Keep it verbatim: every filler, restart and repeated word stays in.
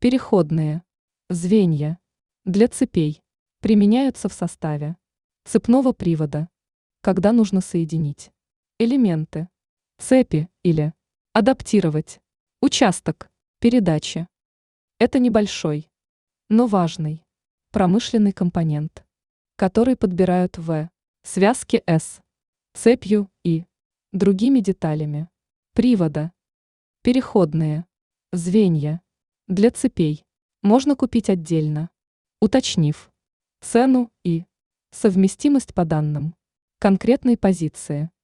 Переходные звенья для цепей применяются в составе цепного привода, когда нужно соединить элементы цепи или адаптировать участок передачи. Это небольшой, но важный промышленный компонент, который подбирают в связке с цепью и другими деталями привода. Переходные звенья для цепей можно купить отдельно, уточнив цену и совместимость по данным конкретной позиции.